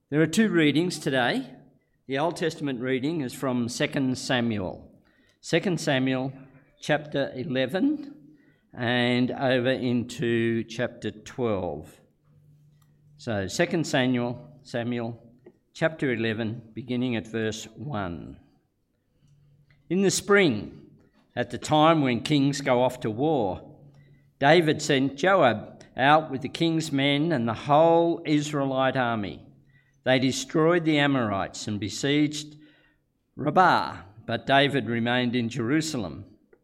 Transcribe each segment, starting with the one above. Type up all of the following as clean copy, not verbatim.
There are two readings today. The Old Testament reading is from 2 Samuel. 2 Samuel chapter 11 and over into chapter 12. So 2 Samuel chapter 11, beginning at verse 1. In the spring, at the time when kings go off to war, David sent Joab out with the king's men and the whole Israelite army. They destroyed the Amorites and besieged Rabbah, but David remained in Jerusalem.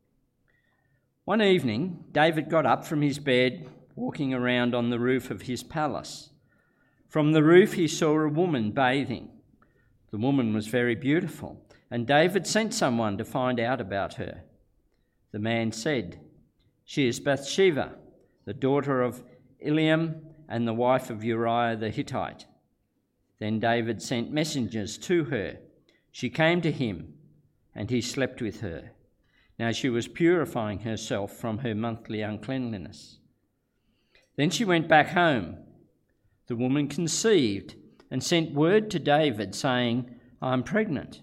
One evening, David got up from his bed, walking around on the roof of his palace. From the roof he saw a woman bathing. The woman was very beautiful, and David sent someone to find out about her. The man said, "She is Bathsheba, the daughter of Eliam and the wife of Uriah the Hittite." Then David sent messengers to her. She came to him, and he slept with her. Now she was purifying herself from her monthly uncleanliness. Then she went back home. The woman conceived and sent word to David, saying, "I am pregnant."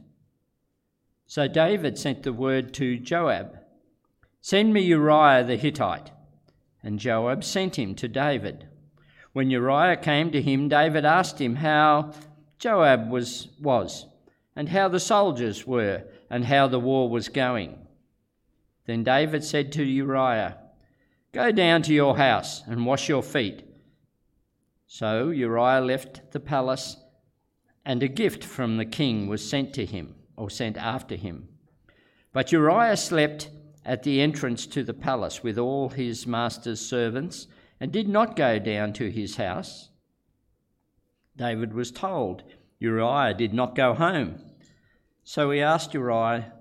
So David sent the word to Joab, "Send me Uriah the Hittite." And Joab sent him to David. When Uriah came to him, David asked him how Joab was, and how the soldiers were, and how the war was going. Then David said to Uriah, "Go down to your house and wash your feet." So Uriah left the palace, and a gift from the king was sent after him. But Uriah slept at the entrance to the palace with all his master's servants, and did not go down to his house. David was told Uriah did not go home. So he asked Uriah,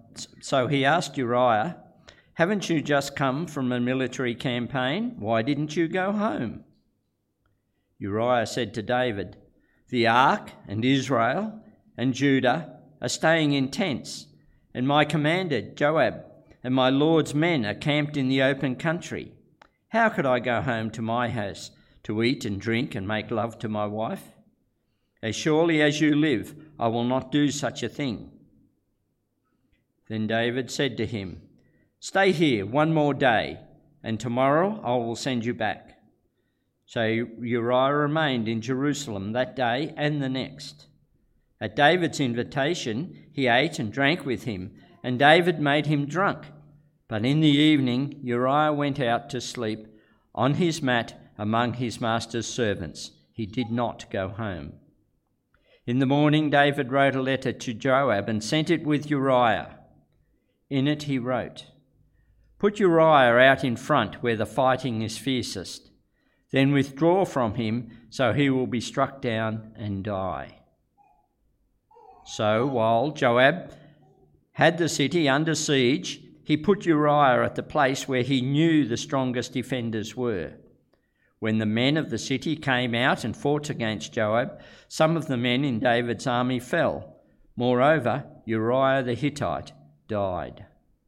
"Haven't you just come from a military campaign? Why didn't you go home?" Uriah said to David, "The ark and Israel and Judah are staying in tents, and my commander Joab and my lord's men are camped in the open country. How could I go home to my house to eat and drink and make love to my wife? As surely as you live, I will not do such a thing." Then David said to him, "Stay here one more day, and tomorrow I will send you back." So Uriah remained in Jerusalem that day and the next. At David's invitation, he ate and drank with him, and David made him drunk. But in the evening, Uriah went out to sleep on his mat among his master's servants. He did not go home. In the morning, David wrote a letter to Joab and sent it with Uriah. In it he wrote, "Put Uriah out in front where the fighting is fiercest. Then withdraw from him so he will be struck down and die." So while Joab had the city under siege, he put Uriah at the place where he knew the strongest defenders were. When the men of the city came out and fought against Joab, some of the men in David's army fell. Moreover, Uriah the Hittite died.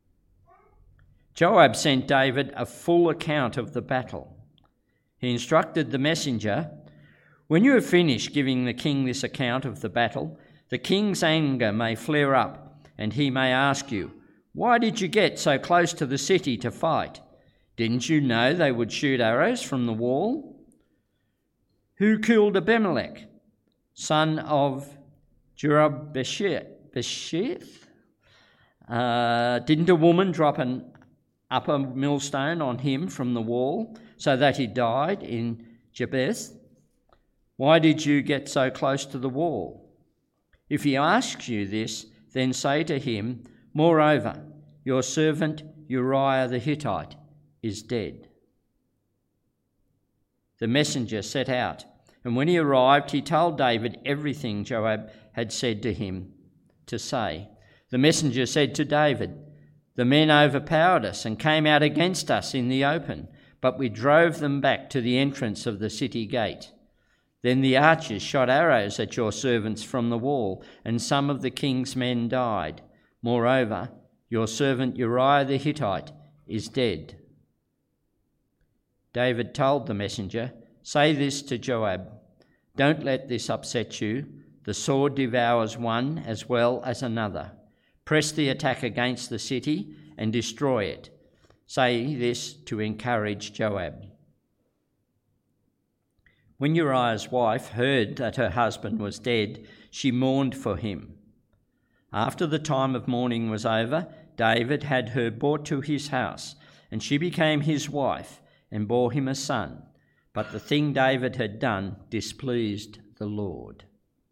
Joab sent David a full account of the battle. He instructed the messenger, "When you have finished giving the king this account of the battle, the king's anger may flare up, and he may ask you, 'Why did you get so close to the city to fight? Didn't you know they would shoot arrows from the wall? Who killed Abimelech, son of Jerubbaal? Didn't a woman drop an upper millstone on him from the wall so that he died in Jabez? Why did you get so close to the wall?' If he asks you this, then say to him, 'Moreover, your servant Uriah the Hittite is dead.'" The messenger set out, and when he arrived, he told David everything Joab had said to him to say. The messenger said to David, "The men overpowered us and came out against us in the open, but we drove them back to the entrance of the city gate. Then the archers shot arrows at your servants from the wall, and some of the king's men died. Moreover, your servant Uriah the Hittite is dead." David told the messenger, "Say this to Joab, 'Don't let this upset you, The sword devours one as well as another. Press the attack against the city and destroy it. Say this to encourage Joab." When Uriah's wife heard that her husband was dead, she mourned for him. After the time of mourning was over, David had her brought to his house, and she became his wife and bore him a son. But the thing David had done displeased the Lord.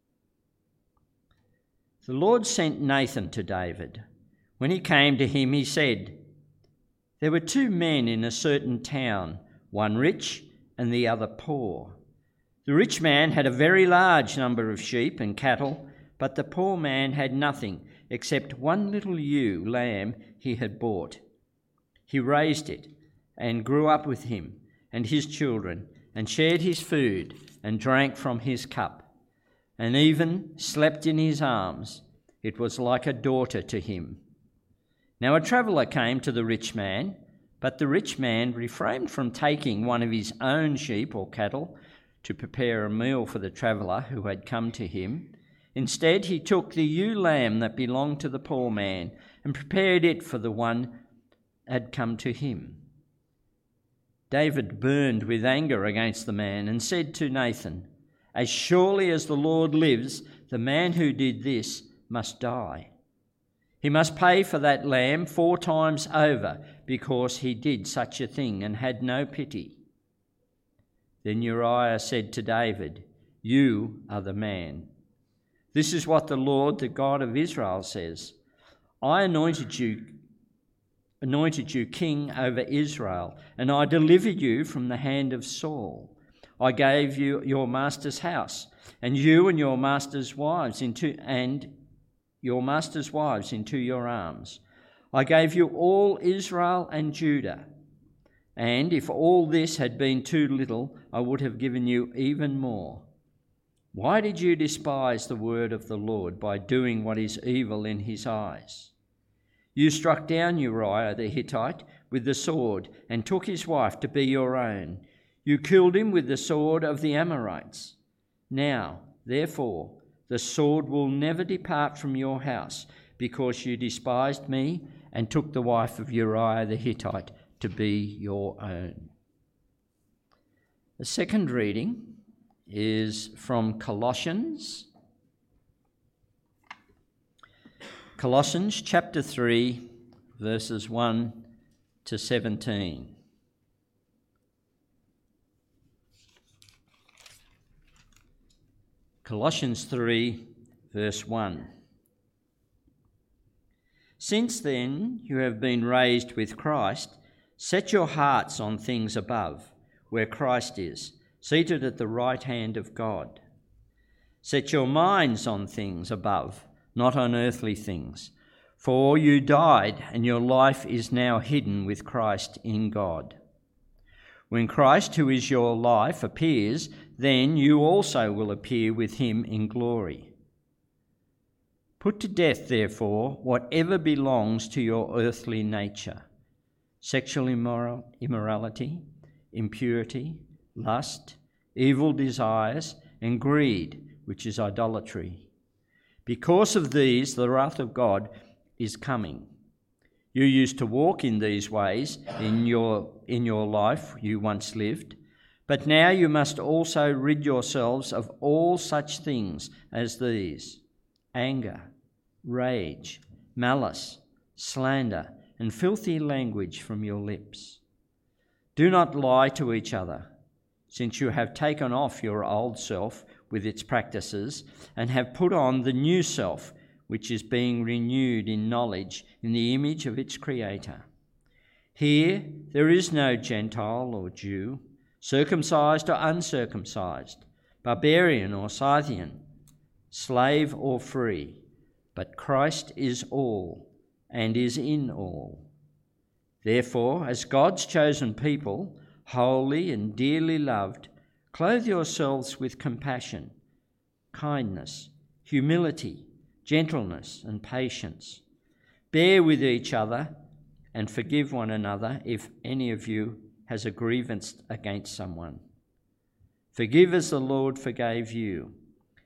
The Lord sent Nathan to David. When he came to him, he said, "There were 2 men in a certain town, one rich and the other poor. The rich man had a very large number of sheep and cattle, but the poor man had nothing except one little ewe lamb he had bought. He raised it and grew up with him and his children, and shared his food and drank from his cup, and even slept in his arms. It was like a daughter to him. Now a traveller came to the rich man, but the rich man refrained from taking one of his own sheep or cattle to prepare a meal for the traveller who had come to him. Instead, he took the ewe lamb that belonged to the poor man and prepared it for the one had come to him. David burned with anger against the man and said to Nathan, "As surely as the Lord lives, the man who did this must die. He must pay for that lamb 4 times over, because he did such a thing and had no pity." Then Uriah said to David, "You are the man. This is what the Lord, the God of Israel, says. I anointed you king over Israel, and I delivered you from the hand of Saul. I gave you your master's house, and you and your master's wives into your arms. I gave you all Israel and Judah. And if all this had been too little, I would have given you even more. Why did you despise the word of the Lord by doing what is evil in his eyes? You struck down Uriah the Hittite with the sword and took his wife to be your own. You killed him with the sword of the Amorites. Now, therefore, the sword will never depart from your house, because you despised me and took the wife of Uriah the Hittite to be your own." The second reading is from Colossians. Colossians chapter 3, verses 1 to 17. Colossians 3, verse 1. "Since then you have been raised with Christ, set your hearts on things above, where Christ is, seated at the right hand of God. Set your minds on things above, not on earthly things. For you died, and your life is now hidden with Christ in God. When Christ, who is your life, appears, then you also will appear with him in glory. Put to death, therefore, whatever belongs to your earthly nature: sexual immorality, impurity, lust, evil desires, and greed, which is idolatry. Because of these, the wrath of God is coming. You used to walk in these ways in your life you once lived, but now you must also rid yourselves of all such things as these: anger, rage, malice, slander, and filthy language from your lips. Do not lie to each other, since you have taken off your old self with its practices and have put on the new self, which is being renewed in knowledge in the image of its Creator. Here there is no Gentile or Jew, circumcised or uncircumcised, barbarian or Scythian, slave or free, but Christ is all and is in all. Therefore, as God's chosen people, holy and dearly loved, clothe yourselves with compassion, kindness, humility, gentleness, and patience. Bear with each other and forgive one another if any of you has a grievance against someone. Forgive as the Lord forgave you.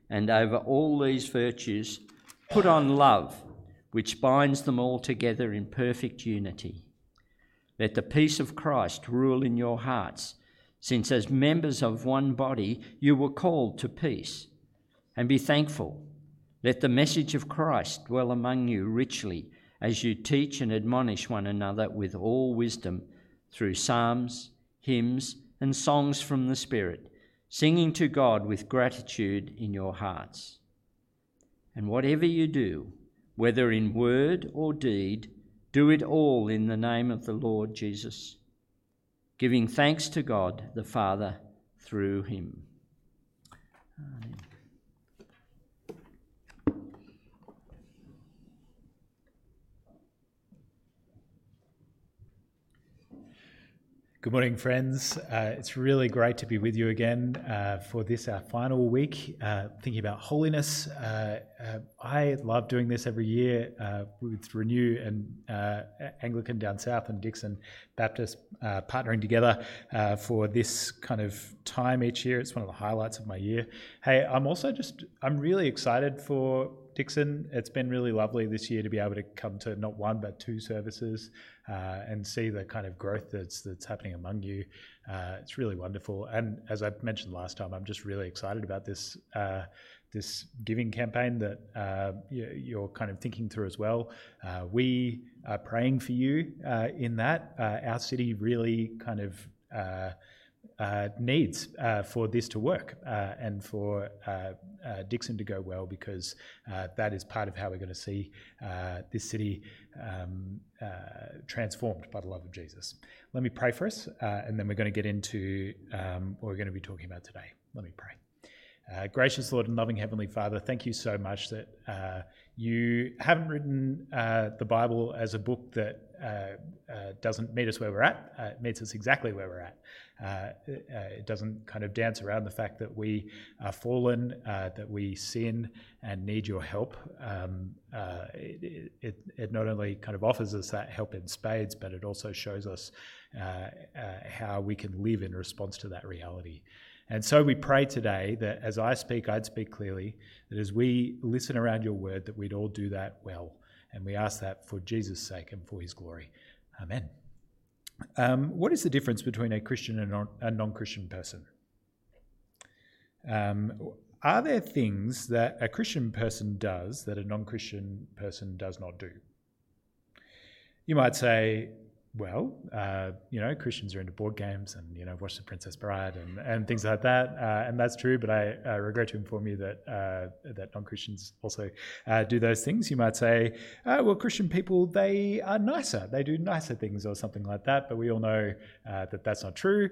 and over all these virtues, put on love, which binds them all together in perfect unity. Let the peace of Christ rule in your hearts, since as members of one body you were called to peace. And be thankful. Let the message of Christ dwell among you richly, as you teach and admonish one another with all wisdom, through psalms, hymns, and songs from the Spirit, singing to God with gratitude in your hearts. And whatever you do, whether in word or deed, do it all in the name of the Lord Jesus, giving thanks to God the Father through him. Amen. Good morning, friends. It's really great to be with you again for this, our final week, thinking about holiness. I love doing this every year with Renew and Anglican down south and Dixon Baptist partnering together for this kind of time each year. It's one of the highlights of my year. Hey, I'm really excited for Dixon. It's been really lovely this year to be able to come to not one but two services and see the kind of growth that's happening among you. It's really wonderful. And as I mentioned last time, I'm just really excited about this giving campaign that you're kind of thinking through as well. We are praying for you in that. Our city really kind of needs for this to work and for Dixon to go well, because that is part of how we're going to see this city transformed by the love of Jesus. Let me pray for us, and then we're going to get into what we're going to be talking about today. Let me pray. Gracious Lord and loving Heavenly Father, thank you so much that you haven't written the Bible as a book that doesn't meet us where we're at. It meets us exactly where we're at. It doesn't kind of dance around the fact that we are fallen, that we sin and need your help. It not only kind of offers us that help in spades, but it also shows us how we can live in response to that reality. And so we pray today that as I speak, I'd speak clearly, that as we listen around your word, that we'd all do that well. And we ask that for Jesus' sake and for his glory. Amen. What is the difference between a Christian and a non-Christian person? Are there things that a Christian person does that a non-Christian person does not do? You might say, well, Christians are into board games and, watch The Princess Bride and things like that. And that's true, but I regret to inform you that non-Christians also do those things. You might say, Christian people, they are nicer. They do nicer things or something like that. But we all know that that's not true.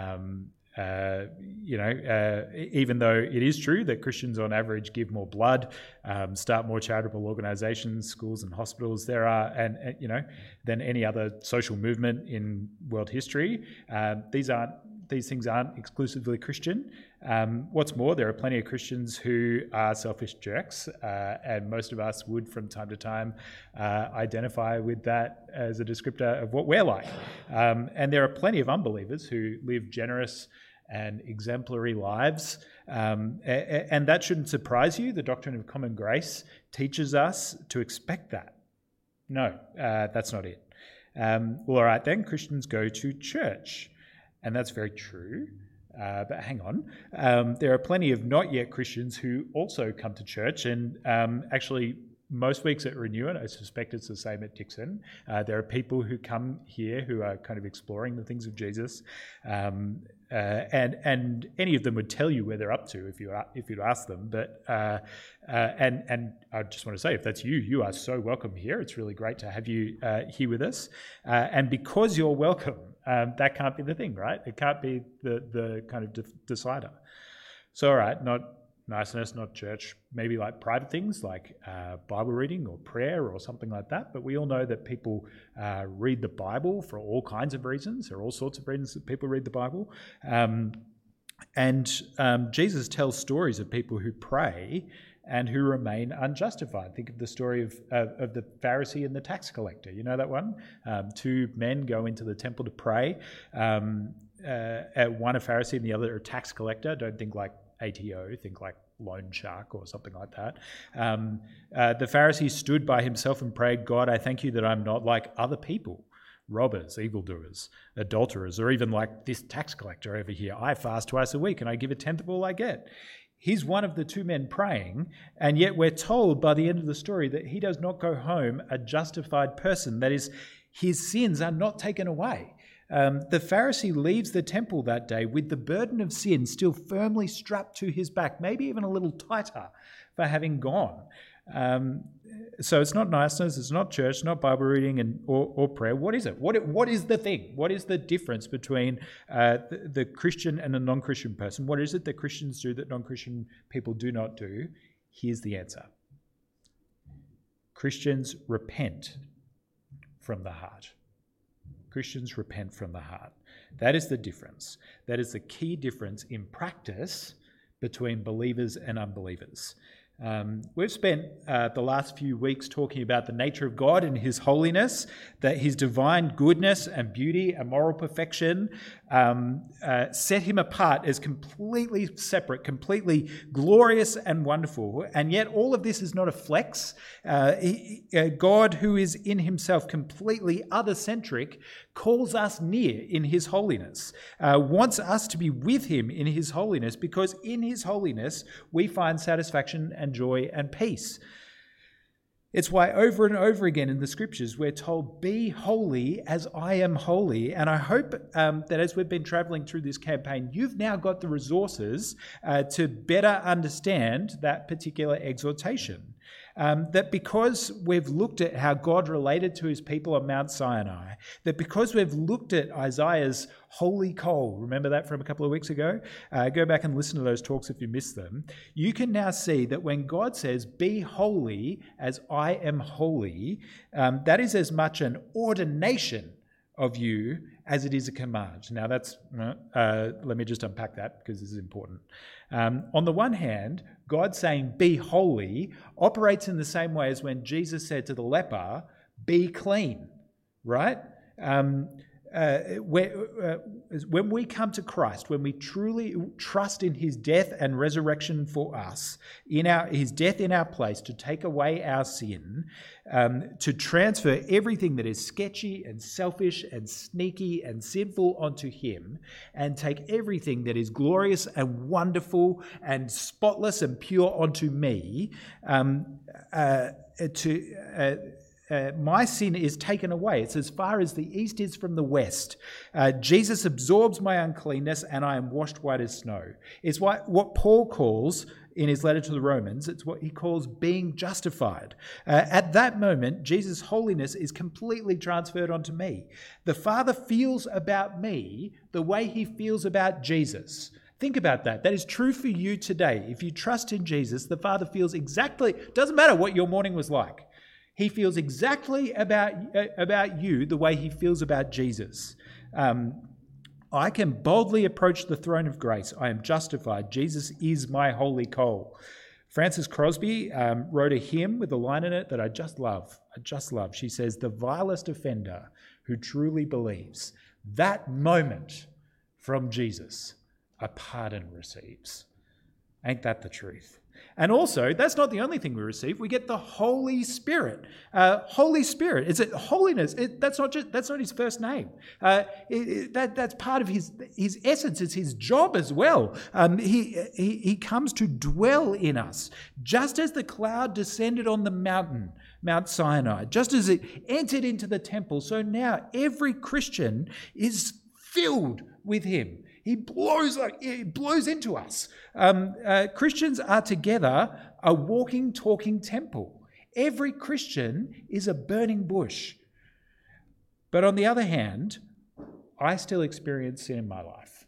Even though it is true that Christians on average give more blood, start more charitable organisations, schools and hospitals, there are, than any other social movement in world history. These things aren't exclusively Christian. What's more, there are plenty of Christians who are selfish jerks, and most of us would from time to time identify with that as a descriptor of what we're like. And there are plenty of unbelievers who live generous and exemplary lives, and that shouldn't surprise you. The doctrine of common grace teaches us to expect that. No, that's not it. Well, all right then, Christians go to church. And that's very true, but hang on. There are plenty of not yet Christians who also come to church, and actually most weeks at Renew, and I suspect it's the same at Dixon, there are people who come here who are kind of exploring the things of Jesus, and any of them would tell you where they're up to if you'd ask them. But and I just want to say, if that's you, you are so welcome here. It's really great to have you here with us, and because you're welcome. That can't be the thing, right? It can't be the kind of decider. So, all right, not niceness, not church, maybe like private things like Bible reading or prayer or something like that. But we all know that people read the Bible for all kinds of reasons. There are all sorts of reasons that people read the Bible. And Jesus tells stories of people who pray and who remain unjustified. Think of the story of the Pharisee and the tax collector. You know that one? Two men go into the temple to pray. One a Pharisee and the other a tax collector. Don't think like ATO, think like loan shark or something like that. The Pharisee stood by himself and prayed, God, I thank you that I'm not like other people, robbers, evildoers, adulterers, or even like this tax collector over here. I fast twice a week and I give a tenth of all I get. He's one of the two men praying, and yet we're told by the end of the story that he does not go home a justified person. That is, his sins are not taken away. The Pharisee leaves the temple that day with the burden of sin still firmly strapped to his back, maybe even a little tighter for having gone. So it's not niceness, it's not church, not Bible reading or prayer. What is it? What is the thing? What is the difference between the Christian and a non-Christian person? What is it that Christians do that non-Christian people do not do? Here's the answer. Christians repent from the heart. Christians repent from the heart. That is the difference. That is the key difference in practice between believers and unbelievers. We've spent the last few weeks talking about the nature of God and his holiness, that his divine goodness and beauty and moral perfection set him apart as completely separate, completely glorious and wonderful. And yet all of this is not a flex. God, who is in himself completely other-centric, calls us near in his holiness, wants us to be with him in his holiness, because in his holiness we find satisfaction and joy and peace. It's why over and over again in the scriptures we're told, be holy as I am holy. And I hope that as we've been traveling through this campaign, you've now got the resources to better understand that particular exhortation. That because we've looked at how God related to his people on Mount Sinai, that because we've looked at Isaiah's holy coal, remember that from a couple of weeks ago? Go back and listen to those talks if you missed them. You can now see that when God says, be holy as I am holy, that is as much an ordination of you as it is a command. Now that's, let me just unpack that because this is important. On the one hand, God saying, be holy, operates in the same way as when Jesus said to the leper, be clean, right? When we come to Christ, when we truly trust in his death and resurrection for us, his death in our place to take away our sin, to transfer everything that is sketchy and selfish and sneaky and sinful onto him, and take everything that is glorious and wonderful and spotless and pure onto me, my sin is taken away. It's as far as the east is from the west. Jesus absorbs my uncleanness and I am washed white as snow. It's what Paul calls in his letter to the Romans, it's what he calls being justified. At that moment, Jesus' holiness is completely transferred onto me. The Father feels about me the way he feels about Jesus. Think about that. That is true for you today. If you trust in Jesus, the Father feels exactly, doesn't matter what your morning was like. He feels exactly about you the way he feels about Jesus. I can boldly approach the throne of grace. I am justified. Jesus is my holy coal. Frances Crosby wrote a hymn with a line in it that I just love. She says, the vilest offender who truly believes, that moment from Jesus, a pardon receives. Ain't that the truth? And also, that's not the only thing we receive. We get the Holy Spirit. Holy Spirit. Is it holiness? That's not his first name. That's part of his essence. It's his job as well. He comes to dwell in us, just as the cloud descended on the mountain, Mount Sinai, just as it entered into the temple. So now every Christian is filled with him. He blows into us. Christians are together a walking, talking temple. Every Christian is a burning bush. But on the other hand, I still experience sin in my life.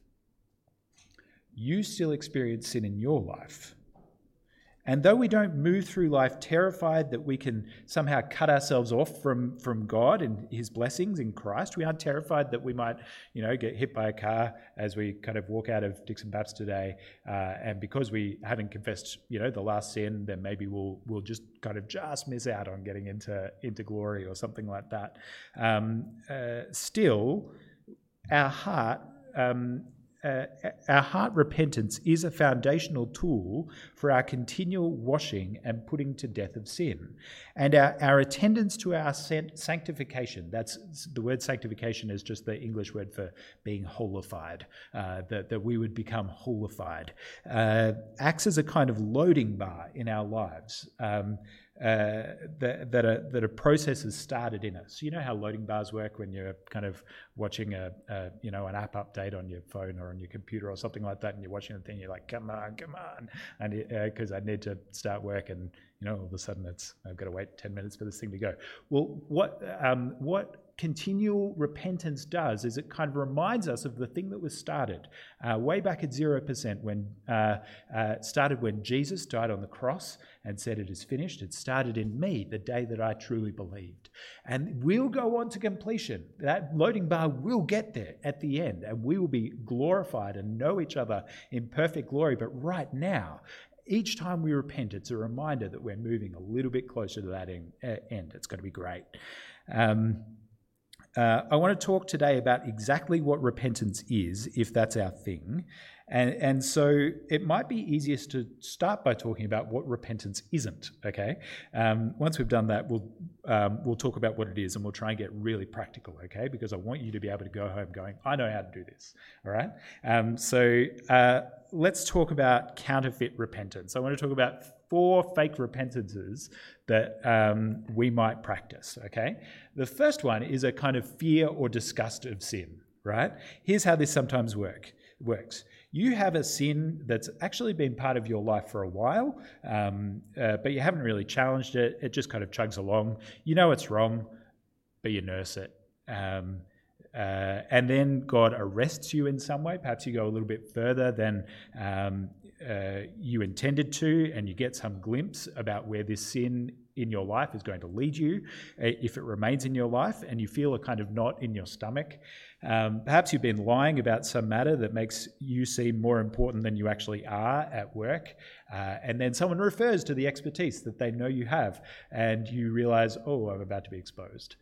You still experience sin in your life. And though we don't move through life terrified that we can somehow cut ourselves off from God and his blessings in Christ, we aren't terrified that we might, get hit by a car as we kind of walk out of Dixon Baptist today. And because we haven't confessed, the last sin, then maybe we'll just kind of just miss out on getting into glory or something like that. Still, our heart our heart repentance is a foundational tool for our continual washing and putting to death of sin. And our attendance to our sanctification, that's the word sanctification is just the English word for being holified, that we would become holified, acts as a kind of loading bar in our lives. That a process has started in us. You know how loading bars work when you're kind of watching an app update on your phone or on your computer or something like that, and you're watching the thing, you're like, come on, and because I need to start work, and all of a sudden I've got to wait 10 minutes for this thing to go. Well, what continual repentance does is it kind of reminds us of the thing that was started way back at 0% when started when Jesus died on the cross and said it is finished. It started in me the day that I truly believed, and we'll go on to completion. That loading bar will get there at the end, and we will be glorified and know each other in perfect glory. But right now, each time we repent, it's a reminder that we're moving a little bit closer to that end. It's going to be great. I want to talk today about exactly what repentance is, if that's our thing. And so it might be easiest to start by talking about what repentance isn't, okay? Once we've done that, we'll talk about what it is, and we'll try and get really practical, okay? Because I want you to be able to go home going, I know how to do this, all right? So let's talk about counterfeit repentance. I want to talk about 4 fake repentances that we might practice, okay? The first one is a kind of fear or disgust of sin, right? Here's how this sometimes works. You have a sin that's actually been part of your life for a while, but you haven't really challenged it. It just kind of chugs along. You know it's wrong, but you nurse it. And then God arrests you in some way. Perhaps you go a little bit further than you intended to, and you get some glimpse about where this sin in your life is going to lead you if it remains in your life, and you feel a kind of knot in your stomach. Perhaps you've been lying about some matter that makes you seem more important than you actually are at work, and then someone refers to the expertise that they know you have, and you realize, oh, I'm about to be exposed.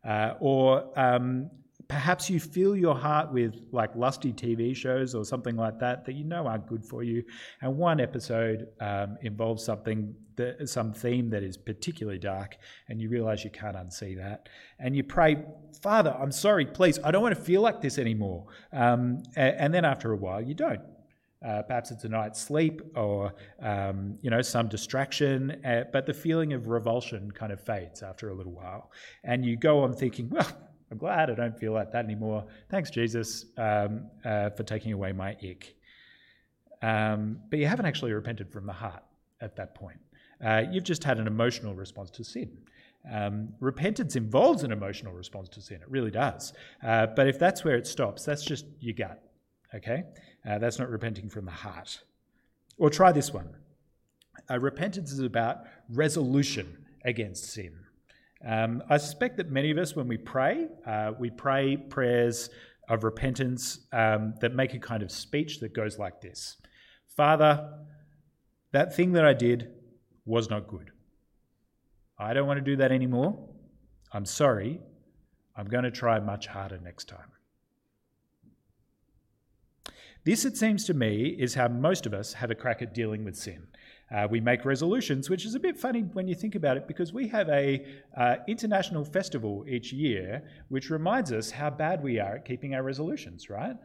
Perhaps you fill your heart with like lusty TV shows or something like that you know aren't good for you, and one episode involves some theme that is particularly dark, and you realise you can't unsee that, and you pray, Father, I'm sorry, please, I don't want to feel like this anymore. And then after a while, you don't. Perhaps it's a night's sleep or some distraction, but the feeling of revulsion kind of fades after a little while, and you go on thinking, well, I'm glad I don't feel like that anymore. Thanks, Jesus, for taking away my ick. But you haven't actually repented from the heart at that point. You've just had an emotional response to sin. Repentance involves an emotional response to sin. It really does. But if that's where it stops, that's just your gut, okay? That's not repenting from the heart. Or try this one. Repentance is about resolution against sin. I suspect that many of us, when we pray prayers of repentance that make a kind of speech that goes like this. Father, that thing that I did was not good. I don't want to do that anymore. I'm sorry. I'm going to try much harder next time. This, it seems to me, is how most of us have a crack at dealing with sin. We make resolutions, which is a bit funny when you think about it, because we have a international festival each year which reminds us how bad we are at keeping our resolutions, right?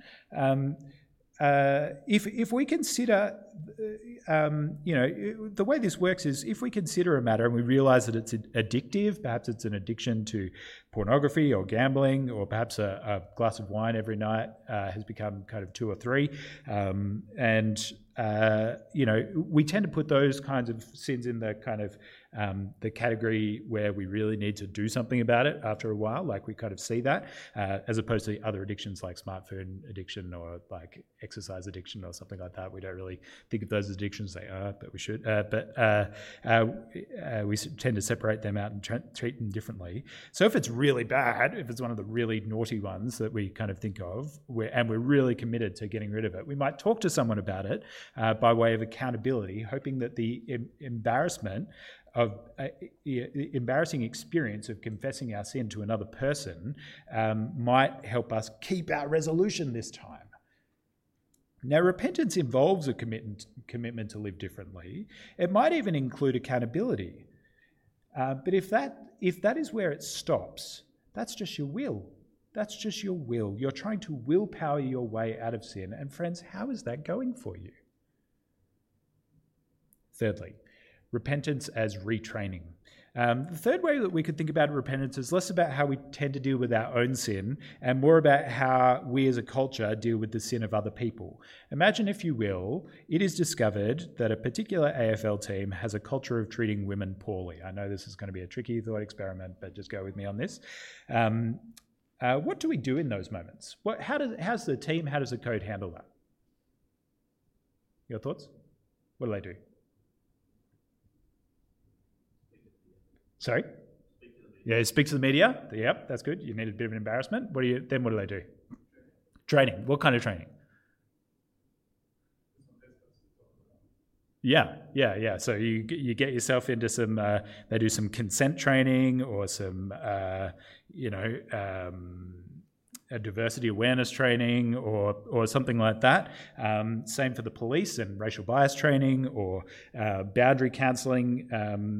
If we consider, the way this works is if we consider a matter and we realise that it's addictive, perhaps it's an addiction to pornography or gambling, or perhaps a glass of wine every night has become kind of 2 or 3, we tend to put those kinds of sins in the kind of the category where we really need to do something about it after a while, like we kind of see that, as opposed to other addictions like smartphone addiction or like exercise addiction or something like that. We don't really think of those as addictions, but we should. We tend to separate them out and treat them differently. So if it's really bad, if it's one of the really naughty ones that we kind of think of, and we're really committed to getting rid of it, we might talk to someone about it by way of accountability, hoping that the embarrassing experience of confessing our sin to another person might help us keep our resolution this time. Now, repentance involves a commitment to live differently. It might even include accountability. But if that is where it stops, that's just your will. That's just your will. You're trying to willpower your way out of sin. And friends, how is that going for you? Thirdly, repentance as retraining. The third way that we could think about repentance is less about how we tend to deal with our own sin and more about how we as a culture deal with the sin of other people. Imagine, if you will, it is discovered that a particular AFL team has a culture of treating women poorly. I know this is going to be a tricky thought experiment, but just go with me on this. What do we do in those moments? How's the team, how does the code handle that? Your thoughts? What do they do? Sorry? Speak to the media. Yep, that's good. You need a bit of an embarrassment. What do they do? Training. What kind of training? Yeah. So you get yourself into some. They do some consent training or some, a diversity awareness training or something like that. Same for the police and racial bias training or boundary counselling.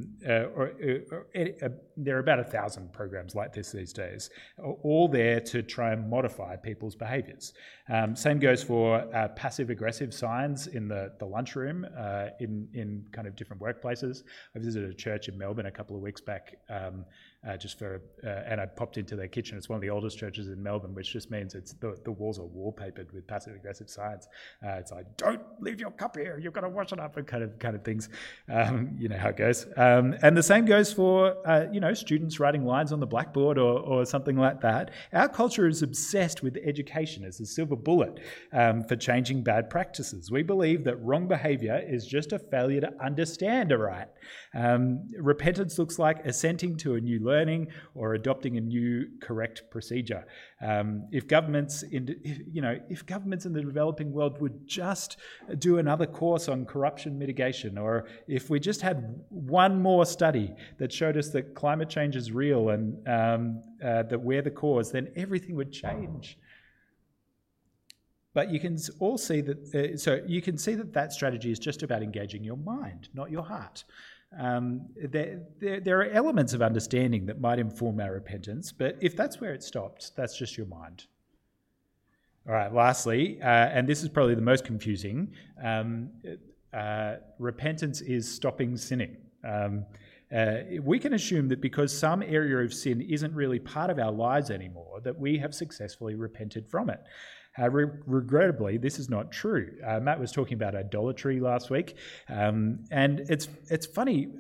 There are about 1,000 programs like this these days, all there to try and modify people's behaviours. Same goes for passive-aggressive signs in the lunchroom in kind of different workplaces. I visited a church in Melbourne a couple of weeks back and I popped into their kitchen. It's one of the oldest churches in Melbourne, which just means it's the walls are wallpapered with passive-aggressive signs. It's like, don't leave your cup here, you've got to wash it up, and kind of things. You know how it goes. And the same goes for, students writing lines on the blackboard or something like that. Our culture is obsessed with education as a silver bullet for changing bad practices. We believe that wrong behaviour is just a failure to understand a right. Repentance looks like assenting to a new learning or adopting a new correct procedure. If governments in the developing world would just do another course on corruption mitigation, or if we just had one more study that showed us that climate change is real and that we're the cause, then everything would change. But you can all see that. You can see that strategy is just about engaging your mind, not your heart. There are elements of understanding that might inform our repentance, but if that's where it stopped, that's just your mind. All right, lastly, and this is probably the most confusing, repentance is stopping sinning. We can assume that because some area of sin isn't really part of our lives anymore, that we have successfully repented from it. Regrettably, this is not true. Matt was talking about idolatry last week, and it's funny.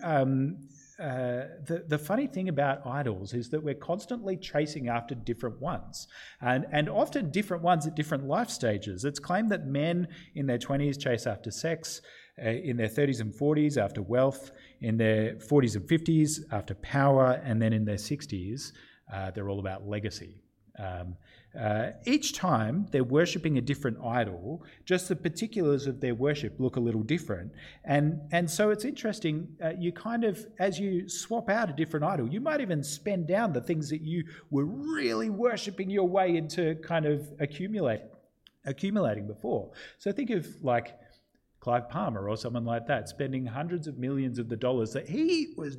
The funny thing about idols is that we're constantly chasing after different ones, and often different ones at different life stages. It's claimed that men in their 20s chase after sex, in their 30s and 40s after wealth, in their 40s and 50s after power, and then in their 60s, they're all about legacy. Each time they're worshipping a different idol, just the particulars of their worship look a little different. And so it's interesting, you kind of, as you swap out a different idol, you might even spend down the things that you were really worshipping your way into kind of accumulating before. So think of like Clive Palmer or someone like that, spending hundreds of millions of the dollars that he was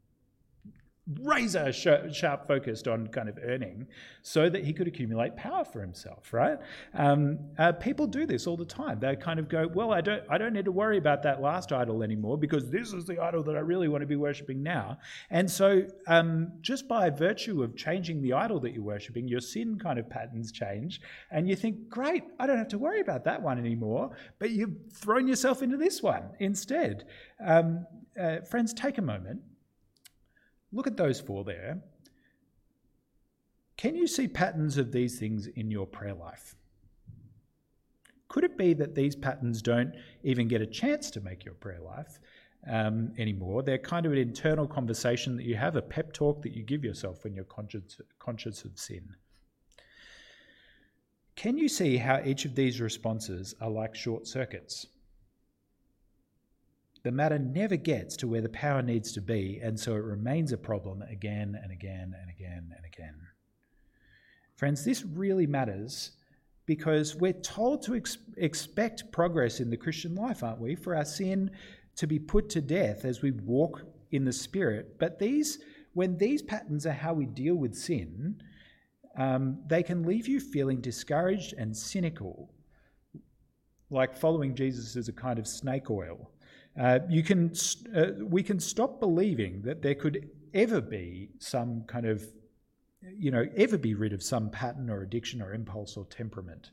razor sharp focused on kind of earning so that he could accumulate power for himself, right? People do this all the time. They kind of go, well, I don't need to worry about that last idol anymore because this is the idol that I really want to be worshipping now. And so just by virtue of changing the idol that you're worshipping, your sin kind of patterns change and you think, great, I don't have to worry about that one anymore, but you've thrown yourself into this one instead. Friends, take a moment. Look at those four there. Can you see patterns of these things in your prayer life? Could it be that these patterns don't even get a chance to make your prayer life anymore? They're kind of an internal conversation that you have, a pep talk that you give yourself when you're conscious of sin. Can you see how each of these responses are like short circuits? The matter never gets to where the power needs to be, and so it remains a problem again and again and again and again. Friends, this really matters because we're told to expect progress in the Christian life, aren't we? For our sin to be put to death as we walk in the Spirit. But when these patterns are how we deal with sin, they can leave you feeling discouraged and cynical, like following Jesus is a kind of snake oil. We can stop believing that there could ever be some kind of, ever be rid of some pattern or addiction or impulse or temperament.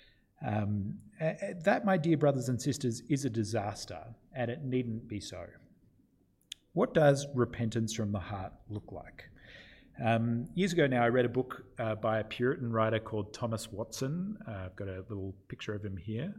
That, my dear brothers and sisters, is a disaster, and it needn't be so. What does repentance from the heart look like? Years ago now, I read a book by a Puritan writer called Thomas Watson. I've got a little picture of him here.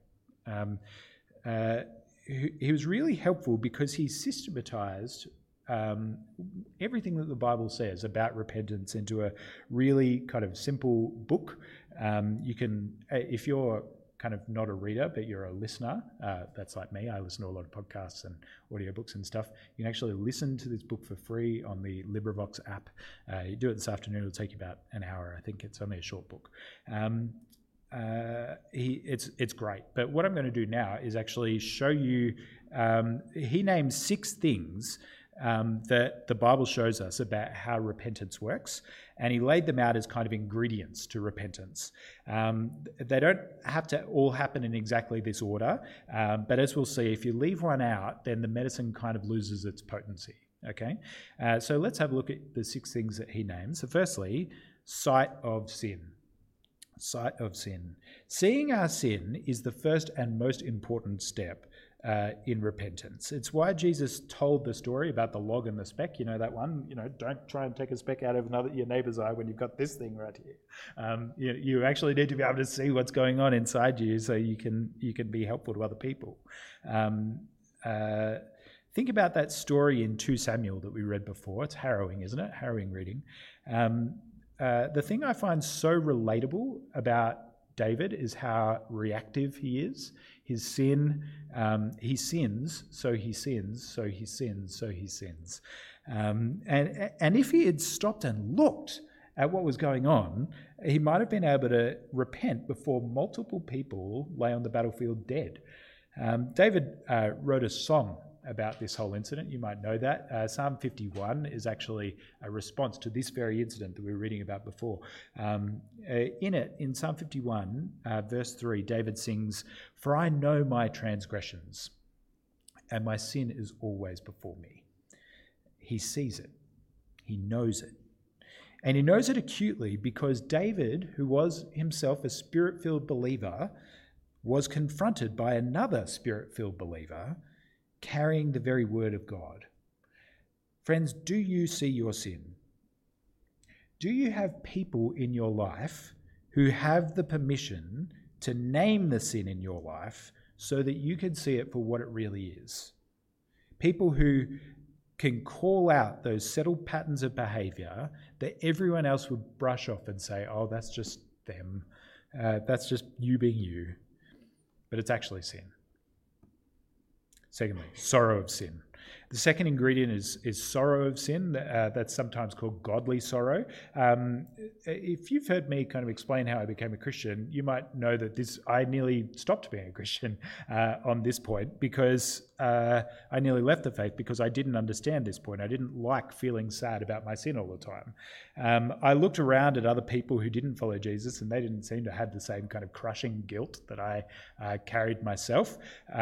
He was really helpful because he systematized everything that the Bible says about repentance into a really kind of simple book. You can, if you're kind of not a reader, but you're a listener, that's like me, I listen to a lot of podcasts and audiobooks and stuff, you can actually listen to this book for free on the LibriVox app. You do it this afternoon, it'll take you about an hour. I think it's only a short book. It's great. But what I'm going to do now is actually show you, he names 6 things that the Bible shows us about how repentance works, and he laid them out as kind of ingredients to repentance. They don't have to all happen in exactly this order, but as we'll see, if you leave one out, then the medicine kind of loses its potency. Okay, so let's have a look at the 6 things that he names. So firstly, sight of sin. Sight of sin. Seeing our sin is the first and most important step in repentance. It's why Jesus told the story about the log and the speck. You know that one? Don't try and take a speck out of your neighbour's eye when you've got this thing right here. You actually need to be able to see what's going on inside you so you can be helpful to other people. Think about that story in 2 Samuel that we read before. It's harrowing, isn't it? Harrowing reading. The thing I find so relatable about David is how reactive he is. His sin, he sins, so he sins, so he sins, so he sins. And if he had stopped and looked at what was going on, he might have been able to repent before multiple people lay on the battlefield dead. David wrote a song about this whole incident. You might know that. Psalm 51 is actually a response to this very incident that we were reading about before. In Psalm 51, verse 3, David sings, "For I know my transgressions, and my sin is always before me." He sees it. He knows it. And he knows it acutely because David, who was himself a Spirit-filled believer, was confronted by another Spirit-filled believer carrying the very word of God. Friends, do you see your sin? Do you have people in your life who have the permission to name the sin in your life so that you can see it for what it really is? People who can call out those settled patterns of behavior that everyone else would brush off and say, oh, that's just them. That's just you being you. But it's actually sin. Secondly, sorrow of sin. The second ingredient is sorrow of sin. That's sometimes called godly sorrow. If you've heard me kind of explain how I became a Christian, you might know that I nearly stopped being a Christian on this point because I nearly left the faith because I didn't understand this point. I didn't like feeling sad about my sin all the time. I looked around at other people who didn't follow Jesus and they didn't seem to have the same kind of crushing guilt that I carried myself.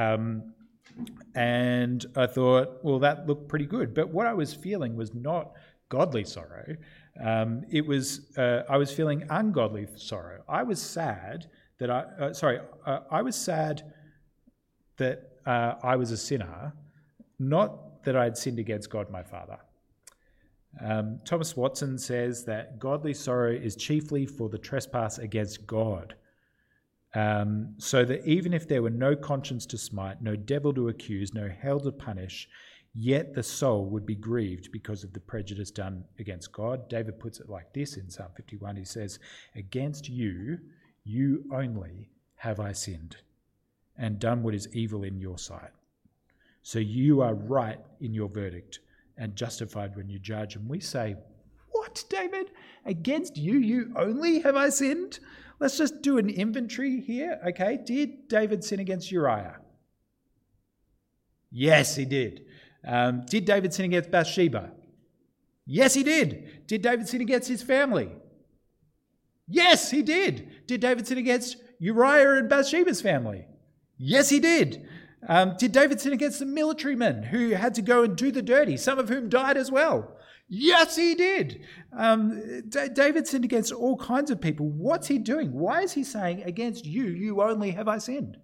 And I thought, well, that looked pretty good. But what I was feeling was not godly sorrow. I was feeling ungodly sorrow. I was sad that I was sad that I was a sinner, not that I had sinned against God, my Father. Thomas Watson says that godly sorrow is chiefly for the trespass against God. So that even if there were no conscience to smite, no devil to accuse, no hell to punish, yet the soul would be grieved because of the prejudice done against God. David puts it like this in Psalm 51. He says, "Against you, you only have I sinned, and done what is evil in your sight. So you are right in your verdict, and justified when you judge." And we say, What, David? Against you only have I sinned? Let's just do an inventory here, okay? Did David sin against Uriah? Yes, he did. Did David sin against Bathsheba? Yes, he did. Did David sin against his family? Yes, he did. Did David sin against Uriah and Bathsheba's family? Yes, he did. Did David sin against the military men who had to go and do the dirty, some of whom died as well? Yes, he did. David sinned against all kinds of people. What's he doing? Why is he saying, against you only have I sinned?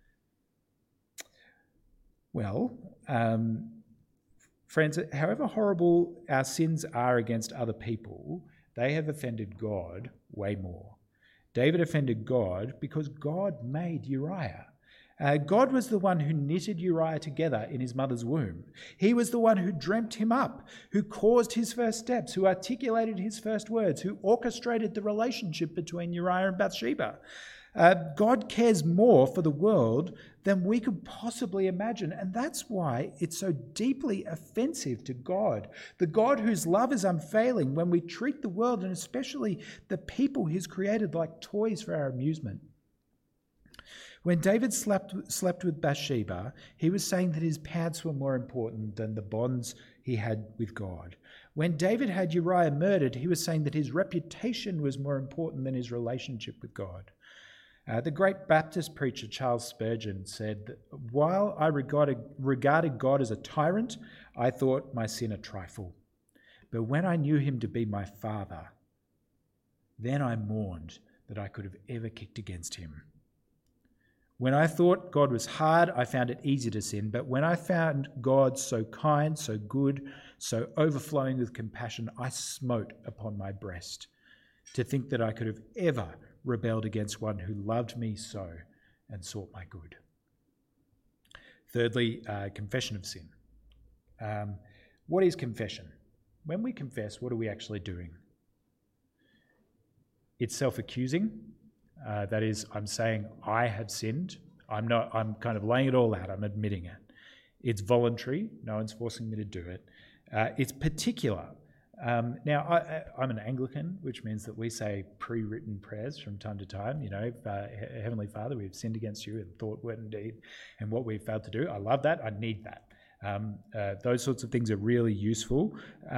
Well, friends, however horrible our sins are against other people, they have offended God way more. David offended God because God made Uriah. God was the one who knitted Uriah together in his mother's womb. He was the one who dreamt him up, who caused his first steps, who articulated his first words, who orchestrated the relationship between Uriah and Bathsheba. God cares more for the world than we could possibly imagine, and that's why it's so deeply offensive to God, the God whose love is unfailing, when we treat the world, and especially the people he's created, like toys for our amusement. When David slept with Bathsheba, he was saying that his pants were more important than the bonds he had with God. When David had Uriah murdered, he was saying that his reputation was more important than his relationship with God. The great Baptist preacher Charles Spurgeon said that while I regarded God as a tyrant, I thought my sin a trifle. But when I knew him to be my father, then I mourned that I could have ever kicked against him. When I thought God was hard, I found it easy to sin. But when I found God so kind, so good, so overflowing with compassion, I smote upon my breast to think that I could have ever rebelled against one who loved me so and sought my good. Thirdly, confession of sin. What is confession? When we confess, what are we actually doing? It's self-accusing. That is, I'm saying I have sinned. I'm kind of laying it all out. I'm admitting it. It's voluntary. No one's forcing me to do it. It's particular. Now, I'm an Anglican, which means that we say pre-written prayers from time to time. You know, Heavenly Father, we've sinned against you in thought, word and deed, and what we've failed to do. I love that. I need that. Those sorts of things are really useful.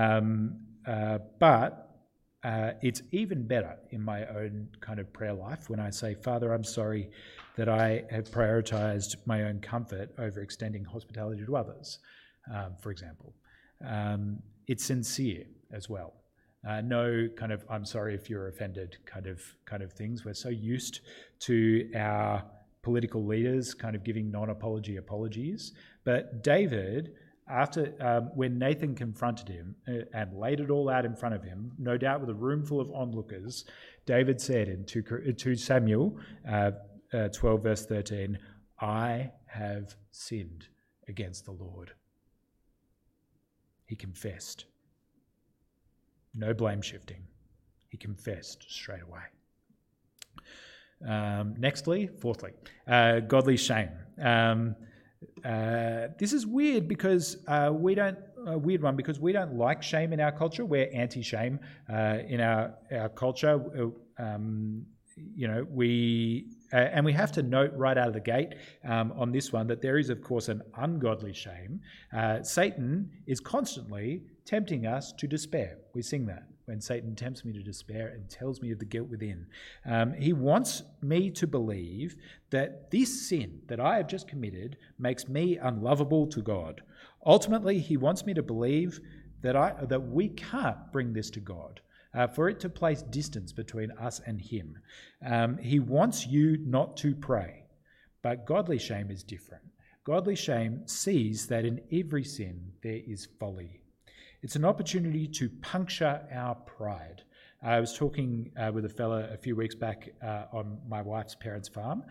But it's even better in my own kind of prayer life when I say, Father, I'm sorry that I have prioritised my own comfort over extending hospitality to others, for example. It's sincere as well. No kind of I'm sorry if you're offended kind of things. We're so used to our political leaders kind of giving non-apology apologies. But David, after when Nathan confronted him and laid it all out in front of him, no doubt with a room full of onlookers, David said in 2 Samuel 12 verse 13, I have sinned against the Lord. He confessed. No blame shifting. He confessed straight away. Fourthly, godly shame. This is weird because we don't like shame in our culture. We're anti-shame in our culture. We have to note right out of the gate on this one that there is, of course, an ungodly shame. Satan is constantly tempting us to despair. We sing that when Satan tempts me to despair and tells me of the guilt within. He wants me to believe that this sin that I have just committed makes me unlovable to God. Ultimately, he wants me to believe that we can't bring this to God. For it to place distance between us and him. He wants you not to pray. But godly shame is different. Godly shame sees that in every sin there is folly. It's an opportunity to puncture our pride. I was talking with a fella a few weeks back on my wife's parents' farm.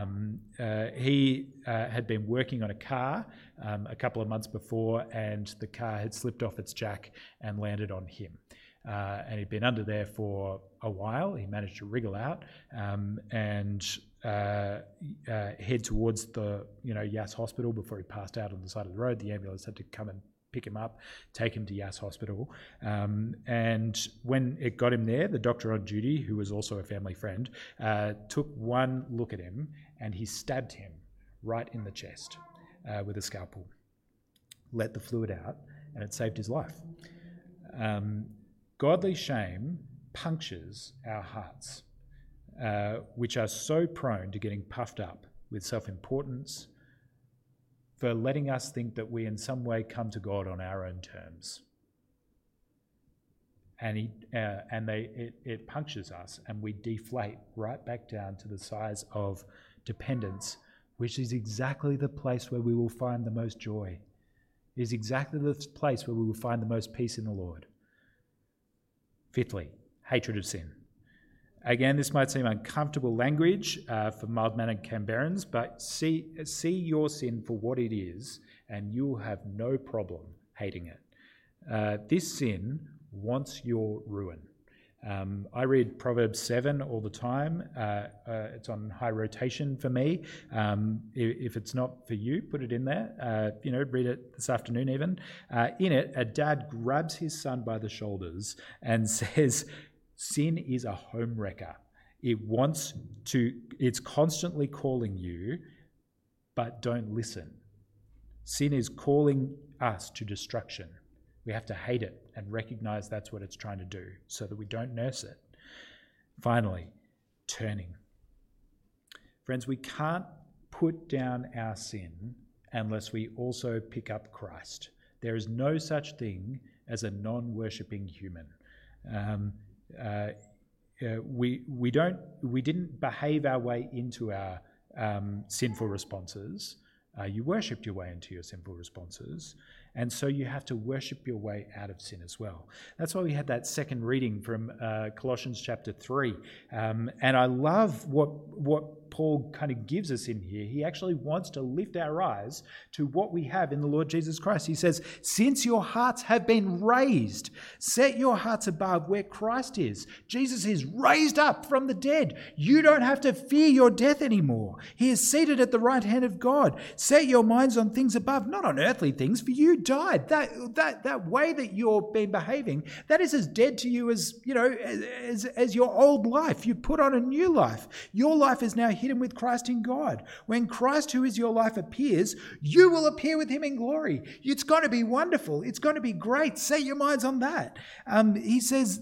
He had been working on a car a couple of months before, and the car had slipped off its jack and landed on him. And he'd been under there for a while. He managed to wriggle out and head towards the Yass Hospital before he passed out on the side of the road. The ambulance had to come and pick him up, take him to Yass Hospital. And when it got him there, the doctor on duty, who was also a family friend, took one look at him and he stabbed him right in the chest with a scalpel. Let the fluid out, and it saved his life. Godly shame punctures our hearts, which are so prone to getting puffed up with self-importance, for letting us think that we in some way come to God on our own terms. And it punctures us, and we deflate right back down to the size of dependence, which is exactly the place where we will find the most joy. It is exactly the place where we will find the most peace in the Lord. Fifthly, hatred of sin. Again, this might seem uncomfortable language for mild-mannered Canberrans, but see your sin for what it is, and you'll have no problem hating it. This sin wants your ruin. I read Proverbs 7 all the time. It's on high rotation for me. If it's not for you, put it in there. Read it this afternoon even. In it, a dad grabs his son by the shoulders and says, sin is a home wrecker. It's constantly calling you, but don't listen. Sin is calling us to destruction. We have to hate it and recognize that's what it's trying to do so that we don't nurse it. Finally, turning. Friends, we can't put down our sin unless we also pick up Christ. There is no such thing as a non-worshipping human. We didn't behave our way into our sinful responses. You worshipped your way into your sinful responses, and so you have to worship your way out of sin as well. That's why we had that second reading from Colossians chapter 3. And I love what Paul kind of gives us in here. He actually wants to lift our eyes to what we have in the Lord Jesus Christ. He says, since your hearts have been raised, set your hearts above where Christ is. Jesus is raised up from the dead. You don't have to fear your death anymore. He is seated at the right hand of God. Set your minds on things above, not on earthly things, for you died. That way that you're been behaving, that is as dead to you as your old life. You put on a new life. Your life is now hidden with Christ in God. When Christ, who is your life, appears, you will appear with him in glory. It's going to be wonderful. It's going to be great. Set your minds on that. He says,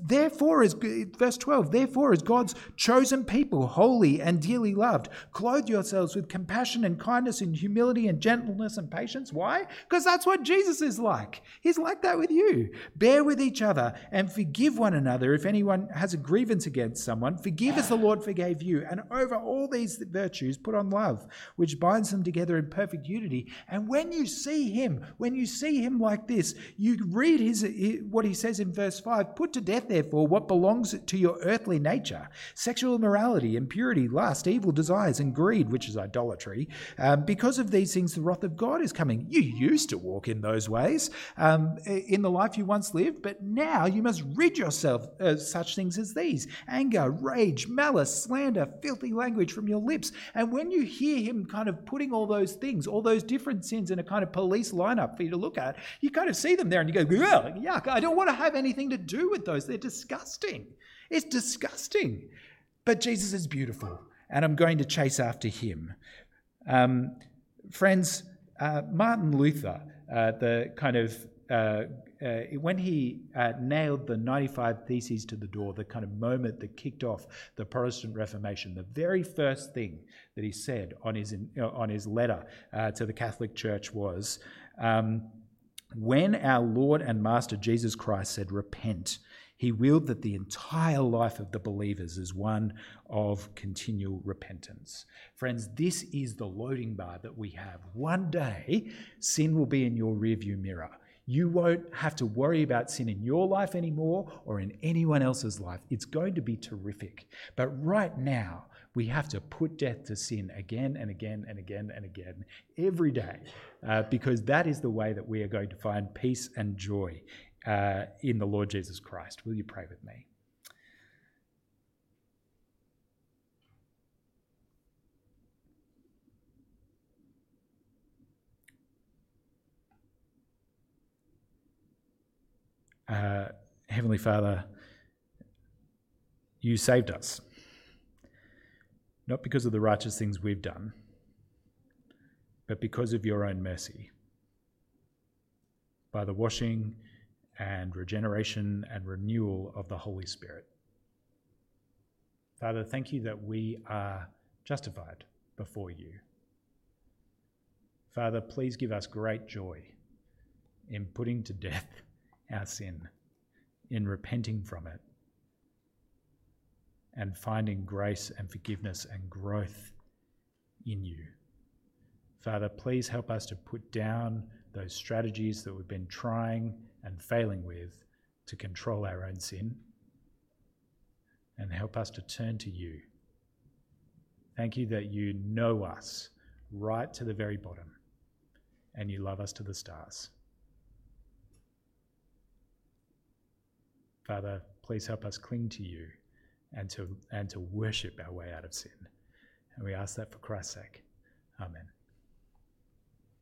verse 12, therefore as God's chosen people, holy and dearly loved, clothe yourselves with compassion and kindness and humility and gentleness and patience. Why? Because that's what Jesus is like. He's like that with you. Bear with each other and forgive one another. If anyone has a grievance against someone, forgive as the Lord forgave you. And over all these virtues, put on love, which binds them together in perfect unity. And when you see him like this, you read what he says in verse 5, put to death, therefore, what belongs to your earthly nature, sexual immorality, impurity, lust, evil desires, and greed, which is idolatry. Because of these things, the wrath of God is coming. You used to walk in those ways in the life you once lived, but now you must rid yourself of such things as these: anger, rage, malice, slander, filthy language from your lips. And when you hear him kind of putting all those things, all those different sins in a kind of police lineup for you to look at, you kind of see them there and you go, yuck, I don't want to have anything to do with those. They're disgusting. It's disgusting. But Jesus is beautiful, and I'm going to chase after him. Friends, Martin Luther, when he nailed the 95 Theses to the door, the kind of moment that kicked off the Protestant Reformation, the very first thing that he said on his letter to the Catholic Church was, when our Lord and Master Jesus Christ said, repent, he willed that the entire life of the believers is one of continual repentance. Friends, this is the loading bar that we have. One day, sin will be in your rearview mirror. You won't have to worry about sin in your life anymore or in anyone else's life. It's going to be terrific. But right now, we have to put death to sin again and again and again and again every day, because that is the way that we are going to find peace and joy in the Lord Jesus Christ. Will you pray with me? Heavenly Father, you saved us, not because of the righteous things we've done, but because of your own mercy. By the washing and regeneration and renewal of the Holy Spirit. Father, thank you that we are justified before you. Father, please give us great joy in putting to death our sin, in repenting from it, and finding grace and forgiveness and growth in you. Father, please help us to put down those strategies that we've been trying and failing with to control our own sin, and help us to turn to you. Thank you that you know us right to the very bottom, and you love us to the stars. Father, please help us cling to you and to worship our way out of sin. And we ask that for Christ's sake. Amen.